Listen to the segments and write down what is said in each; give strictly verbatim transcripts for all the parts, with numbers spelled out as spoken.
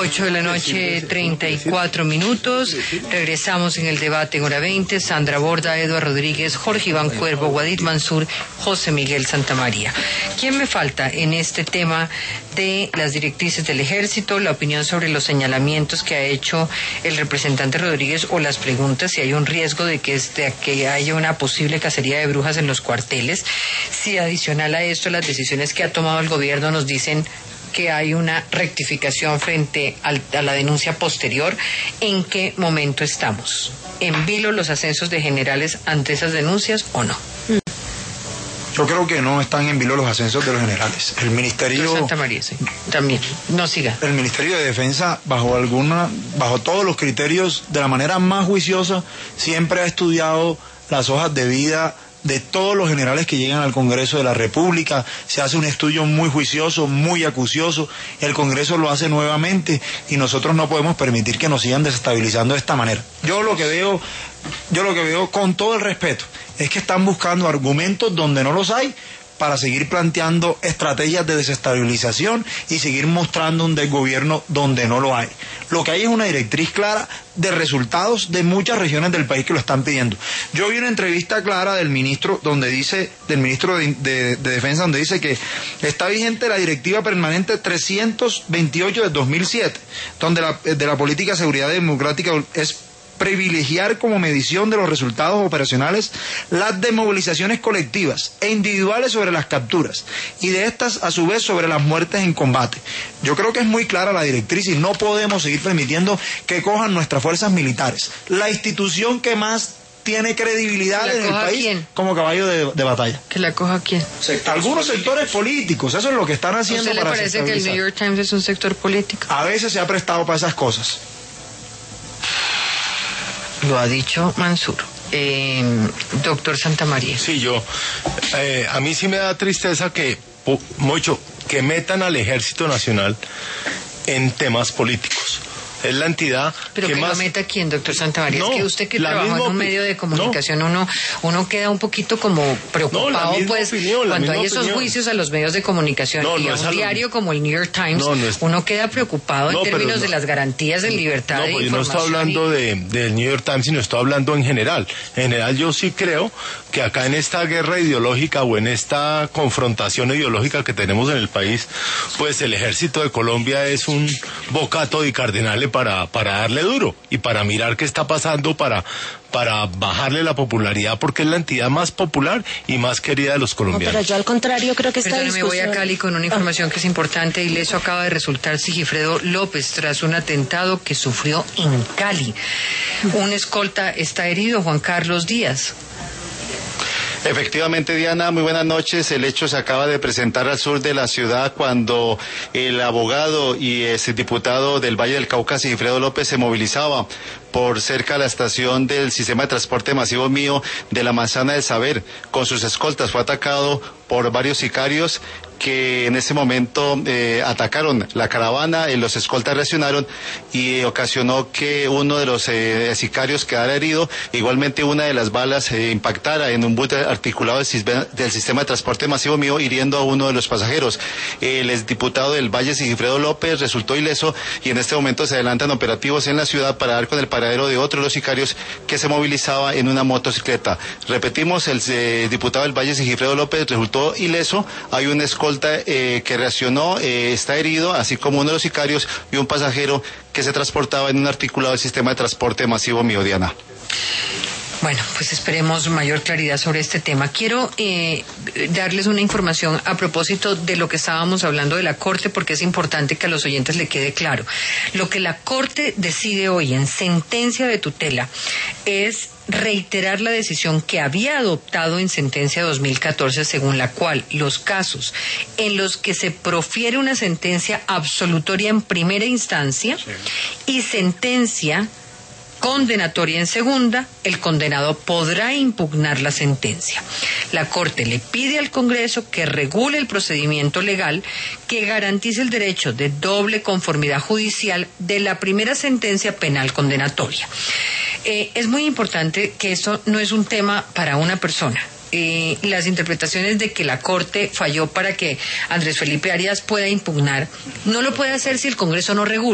ocho de la noche, treinta y cuatro minutos. Regresamos en el debate en hora veinte. Sandra Borda, Eduardo Rodríguez, Jorge Iván Cuervo, Guadid Mansur, José Miguel Santamaría. ¿Quién me falta en este tema de las directrices del ejército, la opinión sobre los señalamientos que ha hecho el representante Rodríguez o las preguntas si hay un riesgo de que, este, que haya una posible cacería de brujas en los cuarteles? Si adicional a esto las decisiones que ha tomado el gobierno nos dicen que hay una rectificación frente al, a la denuncia posterior, ¿en qué momento estamos? ¿En vilo los ascensos de generales ante esas denuncias o no? Yo creo que no están en vilo los ascensos de los generales. El Ministerio... Santa María, sí. También. No siga. El Ministerio de Defensa, bajo alguna, bajo todos los criterios, de la manera más juiciosa, siempre ha estudiado las hojas de vida de todos los generales que llegan al Congreso de la República. Se hace un estudio muy juicioso, muy acucioso, el Congreso lo hace nuevamente y nosotros no podemos permitir que nos sigan desestabilizando de esta manera. Yo lo que veo, yo lo que veo con todo el respeto, es que están buscando argumentos donde no los hay para seguir planteando estrategias de desestabilización y seguir mostrando un desgobierno donde no lo hay. Lo que hay es una directriz clara de resultados de muchas regiones del país que lo están pidiendo. Yo vi una entrevista clara del ministro donde dice, del ministro de, de, de Defensa, donde dice que está vigente la directiva permanente trescientos veintiocho de dos mil siete, donde la, de la política de seguridad democrática es privilegiar como medición de los resultados operacionales las desmovilizaciones colectivas e individuales sobre las capturas y de estas a su vez sobre las muertes en combate. Yo creo que es muy clara la directriz y no podemos seguir permitiendo que cojan nuestras fuerzas militares, la institución que más tiene credibilidad en el país, ¿quién? Como caballo de, de batalla. ¿Que la coja quién? Algunos sectores políticos, eso es lo que están haciendo. ¿A usted le para parece que el New York Times es un sector político? A veces se ha prestado para esas cosas. Lo ha dicho Mansur. Eh, doctor Santamaría. Sí, yo. Eh, a mí sí me da tristeza que, mucho, que metan al Ejército Nacional en temas políticos. Es la entidad pero que, que más... lo meta quién, doctor Santamaría. No, es que usted que trabaja en un medio de comunicación, no. uno uno queda un poquito como preocupado, no, pues, opinión, cuando hay opinión. esos juicios a los medios de comunicación no, y no a un algo... diario como el New York Times, no, no es... uno queda preocupado en términos de las garantías de libertad no, de pues información. No estoy hablando y... de, del New York Times, sino estoy hablando en general. En general yo sí creo que acá en esta guerra ideológica o en esta confrontación ideológica que tenemos en el país, pues el ejército de Colombia es un bocato di cardinale para, para darle duro y para mirar qué está pasando, para, para bajarle la popularidad, porque es la entidad más popular y más querida de los colombianos. No, pero yo al contrario creo que esta Perdón, discusión... me voy a Cali con una información que es importante. Ileso acaba de resultar Sigifredo López tras un atentado que sufrió en Cali. Un escolta está herido, Juan Carlos Díaz. Efectivamente, Diana, muy buenas noches. El hecho se acaba de presentar al sur de la ciudad cuando el abogado y ese diputado del Valle del Cauca, Sigifredo López, se movilizaba por cerca de la estación del sistema de transporte masivo mío de la Manzana del Saber. Con sus escoltas fue atacado por varios sicarios que en ese momento eh, atacaron la caravana, eh, los escoltas reaccionaron y eh, ocasionó que uno de los eh, sicarios quedara herido. Igualmente una de las balas eh, impactara en un bus articulado del, sistema, del sistema de transporte masivo mío, hiriendo a uno de los pasajeros. El exdiputado del Valle, Sigifredo López, resultó ileso y en este momento se adelantan operativos en la ciudad para dar con el paradero de otro de los sicarios que se movilizaba en una motocicleta. Repetimos, el eh, diputado del Valle, Sigifredo López, resultó ileso. Hay un escolta Eh, que reaccionó, eh, está herido, así como uno de los sicarios y un pasajero que se transportaba en un articulado del sistema de transporte masivo mío, Diana. Bueno, pues esperemos mayor claridad sobre este tema. Quiero eh, darles una información a propósito de lo que estábamos hablando de la Corte, porque es importante que a los oyentes le quede claro. Lo que la Corte decide hoy en sentencia de tutela es reiterar la decisión que había adoptado en sentencia dos mil catorce, según la cual los casos en los que se profiere una sentencia absolutoria en primera instancia sí. y sentencia condenatoria en segunda, el condenado podrá impugnar la sentencia. La Corte le pide al Congreso que regule el procedimiento legal que garantice el derecho de doble conformidad judicial de la primera sentencia penal condenatoria. Eh, es muy importante que esto no es un tema para una persona. Eh, las interpretaciones de que la Corte falló para que Andrés Felipe Arias pueda impugnar, no lo puede hacer si el Congreso no regula.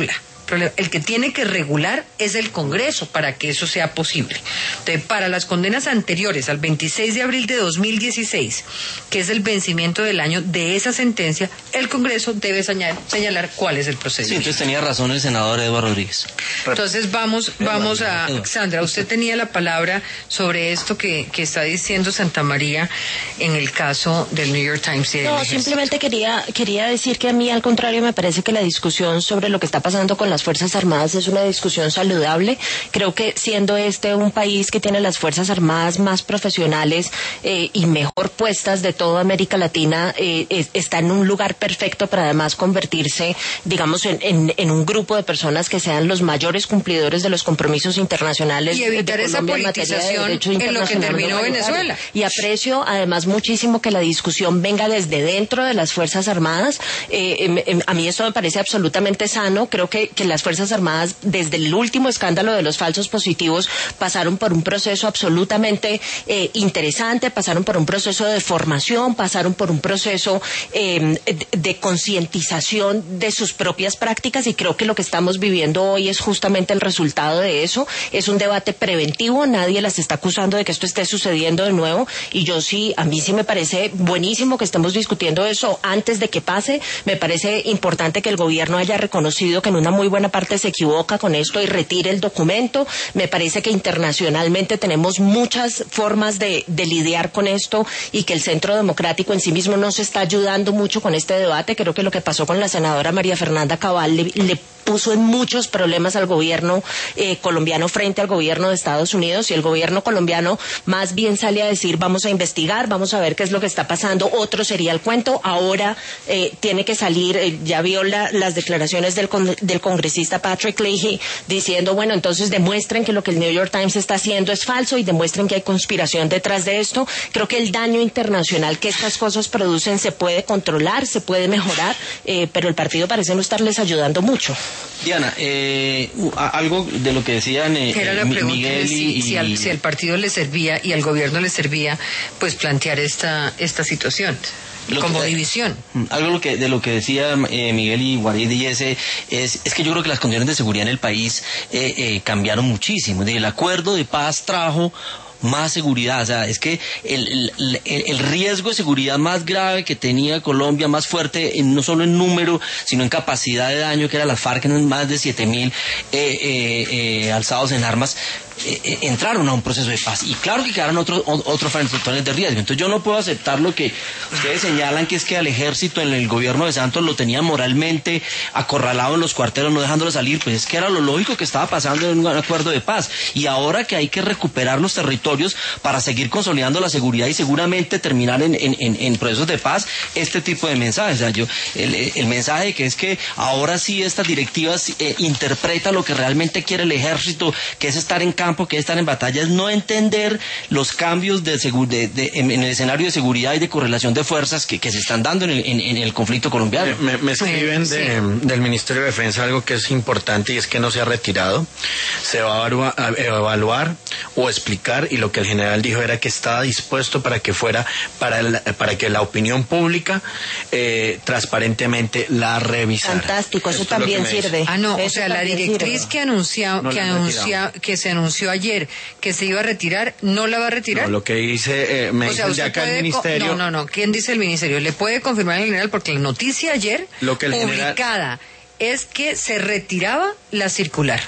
problema. El que tiene que regular es el Congreso para que eso sea posible. Entonces, para las condenas anteriores al veintiséis de abril de dos mil dieciséis, que es el vencimiento del año de esa sentencia, el Congreso debe señalar, señalar cuál es el procedimiento. Sí, entonces tenía razón el senador Eduardo Rodríguez. Entonces vamos, vamos a... Sandra, usted tenía la palabra sobre esto que, que está diciendo Santa María en el caso del New York Times y del No, Ejército. simplemente quería, quería decir que a mí, al contrario, me parece que la discusión sobre lo que está pasando con las Fuerzas Armadas es una discusión saludable. Creo que siendo este un país que tiene las Fuerzas Armadas más profesionales eh, y mejor puestas de toda América Latina, eh, es, está en un lugar perfecto para además convertirse, digamos, en, en, en un grupo de personas que sean los mayores cumplidores de los compromisos internacionales y evitar de esa Colombia en materia de politización derecho en lo que internacional terminó humanitario. Venezuela. Y aprecio además muchísimo que la discusión venga desde dentro de las Fuerzas Armadas. Eh, em, em, a mí esto me parece absolutamente sano. Creo que, que las Fuerzas Armadas, desde el último escándalo de los falsos positivos, pasaron por un proceso absolutamente eh, interesante, pasaron por un proceso de formación, pasaron por un proceso eh, de, de concientización de sus propias prácticas, y creo que lo que estamos viviendo hoy es justamente el resultado de eso. Es un debate preventivo, nadie las está acusando de que esto esté sucediendo de nuevo, y yo sí, a mí sí me parece buenísimo que estemos discutiendo eso antes de que pase. Me parece importante que el gobierno haya reconocido que en una muy buena parte se equivoca con esto y retire el documento. Me parece que internacionalmente tenemos muchas formas de, de lidiar con esto, y que el Centro Democrático en sí mismo no se está ayudando mucho con este debate. Creo que lo que pasó con la senadora María Fernanda Cabal le, le puso en muchos problemas al gobierno eh, colombiano frente al gobierno de Estados Unidos, y el gobierno colombiano más bien sale a decir vamos a investigar, vamos a ver qué es lo que está pasando, otro sería el cuento. Ahora eh, tiene que salir, eh, ya vio la, las declaraciones del, con, del congresista Patrick Leahy diciendo, bueno, entonces demuestren que lo que el New York Times está haciendo es falso y demuestren que hay conspiración detrás de esto. Creo que el daño internacional que estas cosas producen se puede controlar, se puede mejorar, eh, pero el partido parece no estarles ayudando mucho. Diana, eh, algo de lo que decían eh, Era la pregunta Miguel si, y, si, al, si al partido le servía y al gobierno le servía, pues plantear esta esta situación lo como que, división. Algo lo que, de lo que decía eh, Miguel y Guarid y ese es, es que yo creo que las condiciones de seguridad en el país eh, eh, cambiaron muchísimo. El acuerdo de paz trajo más seguridad, o sea, es que el, el, el riesgo de seguridad más grave que tenía Colombia, más fuerte, en, no solo en número, sino en capacidad de daño, que era las FARC, en más de siete mil eh, eh, eh, alzados en armas, eh, entraron a un proceso de paz, y claro que quedaron otros otros factores de riesgo. Entonces yo no puedo aceptar lo que ustedes señalan, que es que al ejército en el gobierno de Santos lo tenían moralmente acorralado en los cuarteles, no dejándolo salir. Pues es que era lo lógico que estaba pasando en un acuerdo de paz, y ahora que hay que recuperar los territorios para seguir consolidando la seguridad y seguramente terminar en, en, en, en procesos de paz, este tipo de mensajes, o sea, yo, el, el mensaje que es que ahora sí estas directivas eh, interpretan lo que realmente quiere el ejército, que es estar en campo, que es estar en batalla, es no entender los cambios de, de, de, en, en el escenario de seguridad y de correlación de fuerzas que, que se están dando en el, en, en el conflicto colombiano. Me, me escriben sí. de, del Ministerio de Defensa algo que es importante, y es que no se ha retirado, se va a evaluar, a evaluar o explicar, y lo que el general dijo era que estaba dispuesto para que fuera, para, el, para que la opinión pública eh, transparentemente la revisara. Fantástico, eso Esto es también lo que me sirve. dice. Ah, no, o Eso sea, la también directriz sirve. que anunció, No que la han anuncia, retirado. que se anunció ayer que se iba a retirar, ¿no la va a retirar? No, lo que dice, eh, me O sea, dicen de usted acá el puede ministerio. co- No, no, no. ¿Quién dice el ministerio? Le puede confirmar el general, porque la noticia ayer Lo que el general- publicada es que se retiraba la circular.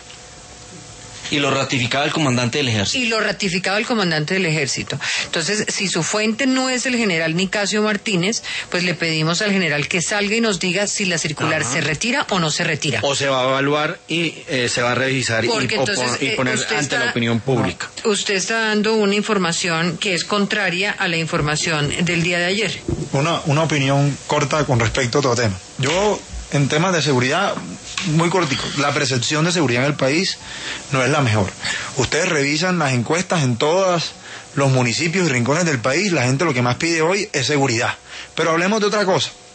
Y lo ratificaba el comandante del ejército. Y lo ratificaba el comandante del ejército. Entonces, si su fuente no es el general Nicasio Martínez, pues le pedimos al general que salga y nos diga si la circular Ajá. se retira o no se retira. O se va a evaluar y eh, se va a revisar y, Porque o entonces, pon- y eh, poner usted ante está- la opinión pública. Usted está dando una información que es contraria a la información del día de ayer. Una, una opinión corta con respecto a otro tema. Yo, en temas de seguridad, muy cortico, la percepción de seguridad en el país no es la mejor. Ustedes revisan las encuestas en todos los municipios y rincones del país, la gente lo que más pide hoy es seguridad. Pero hablemos de otra cosa.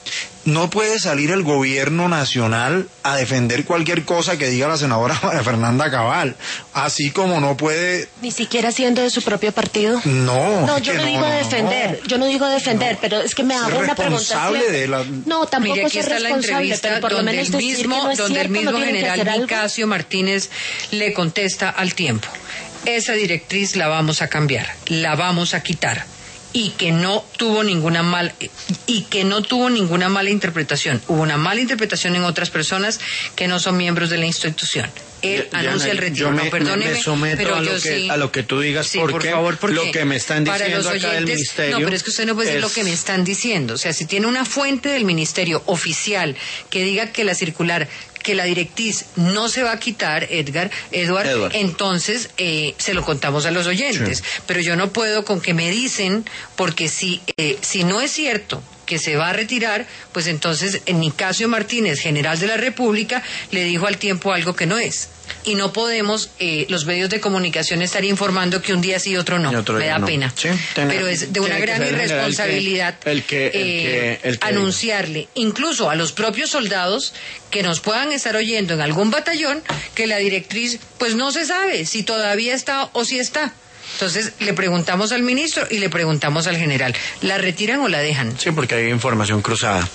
no puede salir el gobierno nacional a defender cualquier cosa que diga la senadora María Fernanda Cabal, así como no puede... Ni siquiera siendo de su propio partido. No, no, yo no, no digo no, defender, no. yo no digo defender, no. pero es que me hago una pregunta. De la... No, tampoco Mire, aquí es está la entrevista por lo donde, menos el mismo, no es donde cierto, el mismo no general Nicasio Martínez le contesta al Tiempo: esa directriz la vamos a cambiar, la vamos a quitar. Y que no tuvo ninguna mal y que no tuvo ninguna mala interpretación. Hubo una mala interpretación en otras personas que no son miembros de la institución. Él Ya, anuncia ya, el retiro. Yo me, no, perdóneme, me someto pero a lo, yo que, sí, a lo que tú digas, sí, porque por favor, porque lo que me están para diciendo los acá oyentes, del ministerio. No, pero es que usted no puede decir es... lo que me están diciendo. O sea, si tiene una fuente del ministerio oficial que diga que la circular, que la directriz no se va a quitar, Edgar, Edward, Edward. entonces eh, se lo contamos a los oyentes. Sí. Pero yo no puedo con que me dicen, porque si, eh, si no es cierto que se va a retirar, pues entonces Nicasio Martínez, general de la República, le dijo al Tiempo algo que no es. Y no podemos, eh, los medios de comunicación, estar informando que un día sí y otro no. Y otro me da no. pena. Sí, tiene, pero es de una gran irresponsabilidad el que, el que, eh, el que, el que anunciarle, incluso a los propios soldados que nos puedan estar oyendo en algún batallón, que la directriz, pues no se sabe si todavía está o si está. Entonces le preguntamos al ministro y le preguntamos al general, ¿la retiran o la dejan? Sí, porque hay información cruzada.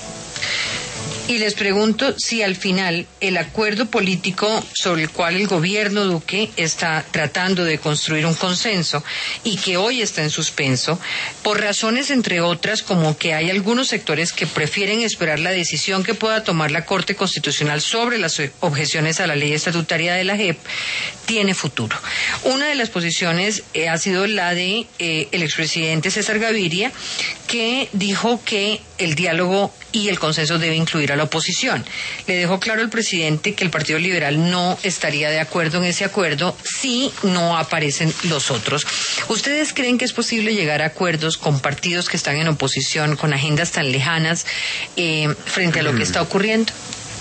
Y les pregunto si al final el acuerdo político sobre el cual el gobierno Duque está tratando de construir un consenso y que hoy está en suspenso, por razones entre otras como que hay algunos sectores que prefieren esperar la decisión que pueda tomar la Corte Constitucional sobre las objeciones a la ley estatutaria de la J E P, tiene futuro. Una de las posiciones eh, ha sido la de eh, el expresidente César Gaviria, que dijo que el diálogo y el consenso debe incluir a la oposición. Le dejó claro al presidente que el Partido Liberal no estaría de acuerdo en ese acuerdo si no aparecen los otros. ¿Ustedes creen que es posible llegar a acuerdos con partidos que están en oposición, con agendas tan lejanas, eh, frente a lo que está ocurriendo?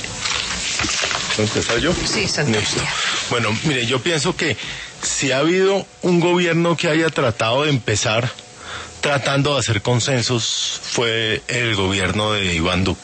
¿Puedo empezar yo? Sí, Santa Lucía. Bueno, mire, yo pienso que si ha habido un gobierno que haya tratado de empezar tratando de hacer consensos, fue el gobierno de Iván Duque.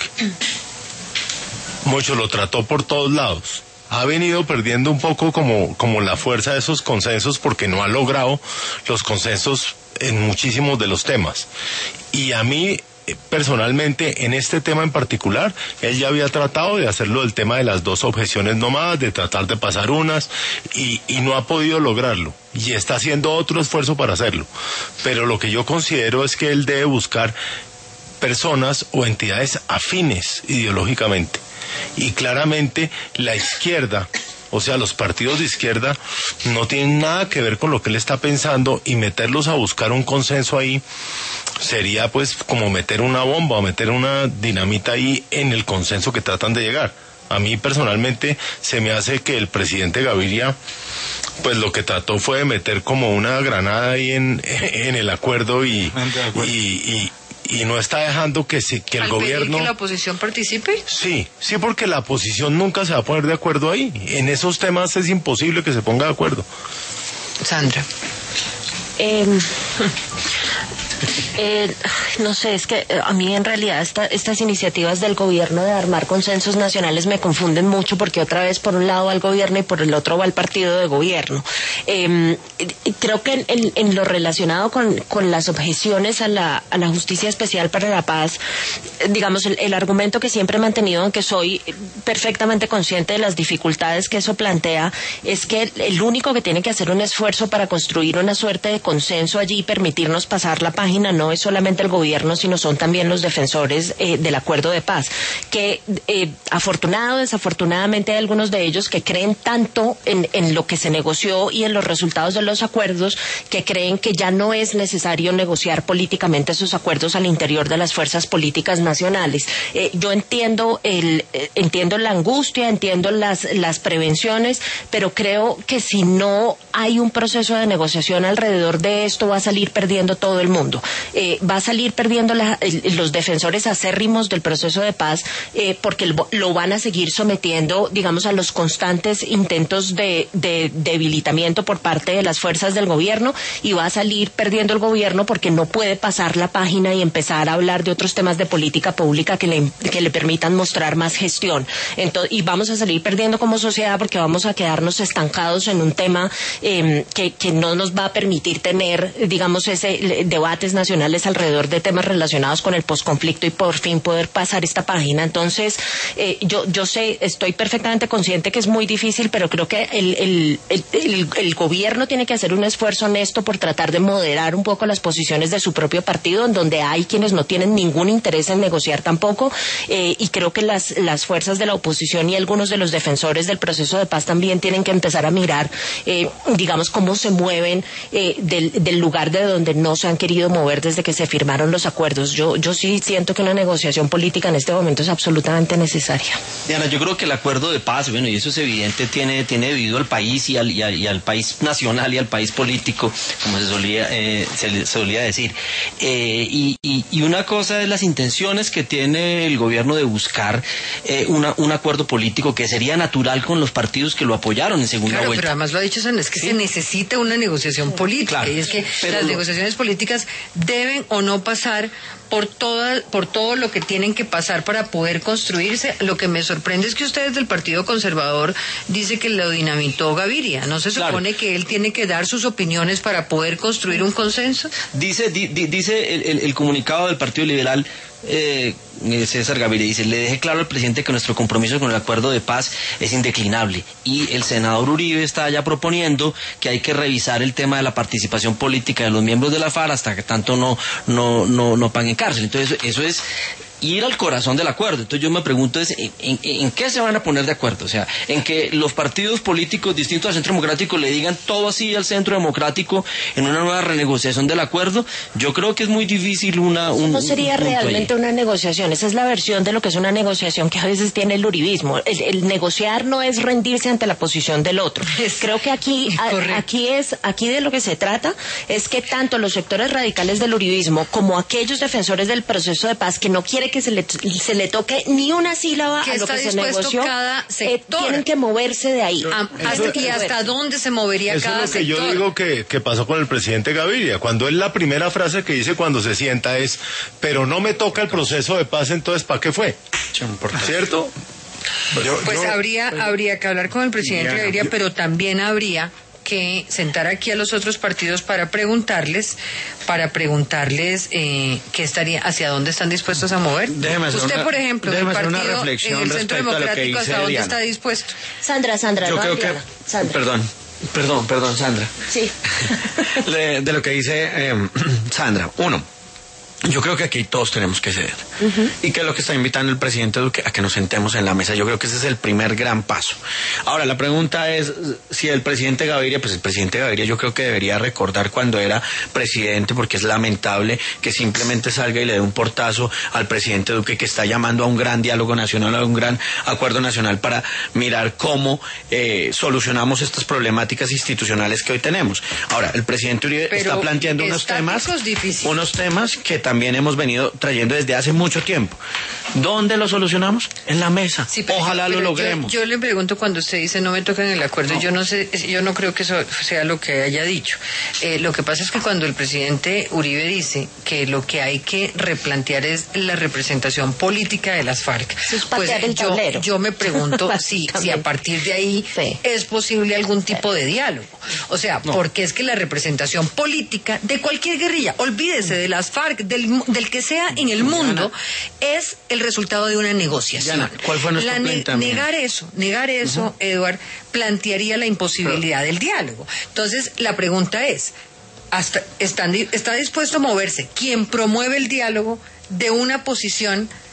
Mucho lo trató por todos lados. Ha venido perdiendo un poco como, como la fuerza de esos consensos, porque no ha logrado los consensos en muchísimos de los temas. Y a mí, personalmente, en este tema en particular, él ya había tratado de hacerlo el tema de las dos objeciones nomás, de tratar de pasar unas, y, y no ha podido lograrlo. Y está haciendo otro esfuerzo para hacerlo. Pero lo que yo considero es que él debe buscar personas o entidades afines ideológicamente. Y claramente la izquierda, o sea, los partidos de izquierda, no tienen nada que ver con lo que él está pensando, y meterlos a buscar un consenso ahí sería pues como meter una bomba o meter una dinamita ahí en el consenso que tratan de llegar. A mí personalmente se me hace que el presidente Gaviria pues lo que trató fue de meter como una granada ahí en, en el acuerdo y, y, y y no está dejando que se que el ¿Al gobierno pedir que la oposición participe? Sí, sí, porque la oposición nunca se va a poner de acuerdo ahí. En esos temas es imposible que se ponga de acuerdo. Sandra. Eh, eh, no sé, es que a mí en realidad esta, estas iniciativas del gobierno de armar consensos nacionales me confunden mucho, porque otra vez por un lado va el gobierno y por el otro va el partido de gobierno. Eh, creo que en, en lo relacionado con, con las objeciones a la, a la Justicia Especial para la Paz, digamos, el, el argumento que siempre he mantenido, aunque soy perfectamente consciente de las dificultades que eso plantea, es que el único que tiene que hacer un esfuerzo para construir una suerte de consenso allí y permitirnos pasar la página no es solamente el gobierno, sino son también los defensores eh, del acuerdo de paz, que eh, afortunado o desafortunadamente hay algunos de ellos que creen tanto en, en lo que se negoció y en los resultados de los acuerdos, que creen que ya no es necesario negociar políticamente esos acuerdos al interior de las fuerzas políticas nacionales. Eh, yo entiendo el eh, entiendo la angustia, entiendo las las prevenciones, pero creo que si no hay un proceso de negociación alrededor de esto, va a salir perdiendo todo el mundo. segundo. Eh, va a salir perdiendo la, el, los defensores acérrimos del proceso de paz eh, porque el, lo van a seguir sometiendo, digamos, a los constantes intentos de, de debilitamiento por parte de las fuerzas del gobierno, y va a salir perdiendo el gobierno porque no puede pasar la página y empezar a hablar de otros temas de política pública que le, que le permitan mostrar más gestión. Entonces, y vamos a salir perdiendo como sociedad porque vamos a quedarnos estancados en un tema eh, que, que no nos va a permitir tener, digamos, ese debates nacionales alrededor de temas relacionados con el posconflicto y por fin poder pasar esta página. Entonces, eh, yo, yo sé, estoy perfectamente consciente que es muy difícil, pero creo que el, el, el, el, el gobierno tiene que hacer un esfuerzo honesto por tratar de moderar un poco las posiciones de su propio partido, en donde hay quienes no tienen ningún interés en negociar tampoco, eh, y creo que las, las fuerzas de la oposición y algunos de los defensores del proceso de paz también tienen que empezar a mirar, eh, digamos, cómo se mueven eh, del, del lugar de donde no se han querido mover desde que se firmaron los acuerdos. Yo, yo sí siento que una negociación política en este momento es absolutamente necesaria. Diana, yo creo que el acuerdo de paz, bueno, y eso es evidente, tiene, tiene debido al país y al, y, al, y al país nacional y al país político, como se solía, eh, se solía decir. Eh, y, y, y una cosa es las intenciones que tiene el gobierno de buscar eh, una, un acuerdo político que sería natural con los partidos que lo apoyaron en segunda claro, vuelta. Pero además lo ha dicho Sandra, es que ¿sí? se necesita una negociación política, claro, y es que las lo... negociaciones políticas deben o no pasar por toda, por todo lo que tienen que pasar para poder construirse. Lo que me sorprende es que ustedes del Partido Conservador dice que lo dinamitó Gaviria. ¿No se supone claro. que él tiene que dar sus opiniones para poder construir un consenso? Dice, di, di, dice el, el, el comunicado del Partido Liberal, eh, César Gaviria dice: le deje claro al presidente que nuestro compromiso con el acuerdo de paz es indeclinable, y el senador Uribe está ya proponiendo que hay que revisar el tema de la participación política de los miembros de la FARC hasta que tanto no no no no paguen cárcel. Entonces eso es ir al corazón del acuerdo. Entonces yo me pregunto es ¿en, en, en qué se van a poner de acuerdo? O sea, en que los partidos políticos distintos al Centro Democrático le digan todo así al Centro Democrático en una nueva renegociación del acuerdo. Yo creo que es muy difícil una... Un, no sería un realmente ahí. una negociación. Esa es la versión de lo que es una negociación que a veces tiene el uribismo. El, el negociar no es rendirse ante la posición del otro. Creo que aquí, a, aquí, es, aquí de lo que se trata es que tanto los sectores radicales del uribismo como aquellos defensores del proceso de paz que no quieren que se le, se le toque ni una sílaba a lo que se negoció, cada eh, tienen que moverse de ahí. A, hasta, ¿Y hasta dónde se movería eso cada sector? Eso es lo que yo digo que, que pasó con el presidente Gaviria. Cuando él la primera frase que dice cuando se sienta es: pero no me toca el proceso de paz, entonces ¿para qué fue? ¿Cierto? Yo, pues yo, habría, pues, habría que hablar con el presidente ya, Gaviria, yo, pero también habría que sentar aquí a los otros partidos para preguntarles, para preguntarles eh, qué estaría, hacia dónde están dispuestos a mover. Usted, una, por ejemplo, el partido, en el Centro Democrático, ¿hasta dónde está dispuesto? Sandra, Sandra, yo no, creo Adriana. que, Sandra. perdón, perdón, perdón, Sandra. Sí. de, de lo que dice eh, Sandra, uno. Yo creo que aquí todos tenemos que ceder. Uh-huh. Y que es lo que está invitando el presidente Duque, a que nos sentemos en la mesa. Yo creo que ese es el primer gran paso. Ahora, la pregunta es si el presidente Gaviria, pues el presidente Gaviria yo creo que debería recordar cuando era presidente, porque es lamentable que simplemente salga y le dé un portazo al presidente Duque, que está llamando a un gran diálogo nacional, a un gran acuerdo nacional para mirar cómo eh, solucionamos estas problemáticas institucionales que hoy tenemos. Ahora, el presidente Uribe Pero está planteando unos temas, unos temas que también hemos venido trayendo desde hace mucho tiempo. ¿Dónde lo solucionamos? En la mesa. Sí, pero, Ojalá pero lo logremos. Yo, yo le pregunto, cuando usted dice no me tocan el acuerdo, no. yo no sé, yo no creo que eso sea lo que haya dicho. Eh, lo que pasa es que cuando el presidente Uribe dice que lo que hay que replantear es la representación política de las FARC, pues yo, yo me pregunto si, si a partir de ahí sí. es posible algún tipo de diálogo. O sea, no. porque es que la representación política de cualquier guerrilla, olvídese de las FARC, del, del que sea en el mundo, Diana, es el resultado de una negociación. Diana, ¿cuál fue nuestro la ne negar eso, negar eso, uh-huh. Eduard, plantearía la imposibilidad Pero, del diálogo. Entonces, la pregunta es, hasta, están, ¿está dispuesto a moverse quien promueve el diálogo de una posición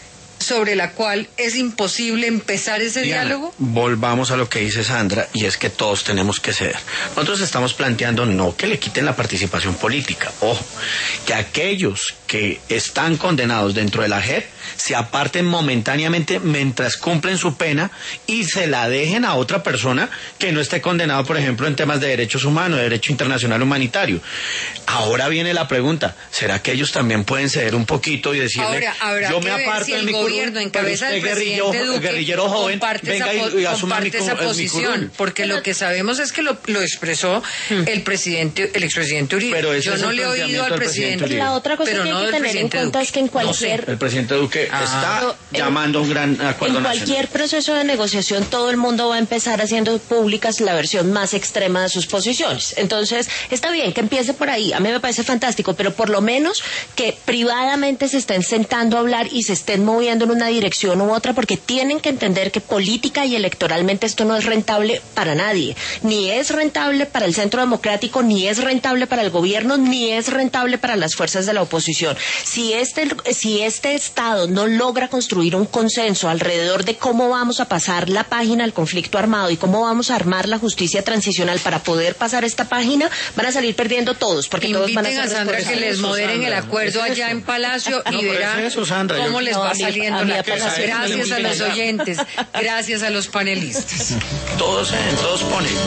sobre la cual es imposible empezar ese Diana, diálogo? Volvamos a lo que dice Sandra, y es que todos tenemos que ceder. Nosotros estamos planteando no que le quiten la participación política, ojo, que aquellos que están condenados dentro de la J E P se aparten momentáneamente mientras cumplen su pena y se la dejen a otra persona que no esté condenado, por ejemplo, en temas de derechos humanos, de derecho internacional humanitario. Ahora viene la pregunta, ¿será que ellos también pueden ceder un poquito y decirle, Ahora, yo que me aparto si de el mi gobierno curul, en pero cabeza usted del guerrillo, presidente Duque guerrillero joven, comparte venga esa, y, y asuma mi, comparte esa mi posición, curul? porque lo que sabemos es que lo, lo expresó el presidente, el expresidente Uribe. Pero ese yo es no el le he oído planteamiento al del presidente. presidente Uribe. La otra cosa Pero que no hay que del tener en presidente cuenta Duque. es que en cualquier... El presidente Duque Ah. está Pero en- llamando a un gran acuerdo En nacional. cualquier proceso de negociación todo el mundo va a empezar haciendo públicas la versión más extrema de sus posiciones. Entonces, está bien que empiece por ahí, a mí me parece fantástico, pero por lo menos que privadamente se estén sentando a hablar y se estén moviendo en una dirección u otra, porque tienen que entender que política y electoralmente esto no es rentable para nadie. Ni es rentable para el Centro Democrático, ni es rentable para el gobierno, ni es rentable para las fuerzas de la oposición. Si este, si este Estado no logra construir un consenso alrededor de cómo vamos a pasar la página al conflicto armado y cómo vamos a armar la justicia transicional para poder pasar esta página, van a salir perdiendo todos, porque todos van a Inviten ser a Sandra que responsables. les moderen Sandra, el acuerdo ¿es allá eso? en Palacio No, y pero verán es eso, Sandra, cómo yo- les No, va a mí- saliendo a mí la a Palacio cosa. me Gracias a inviten los allá. oyentes, gracias a los panelistas. Todos, eh, todos ponen.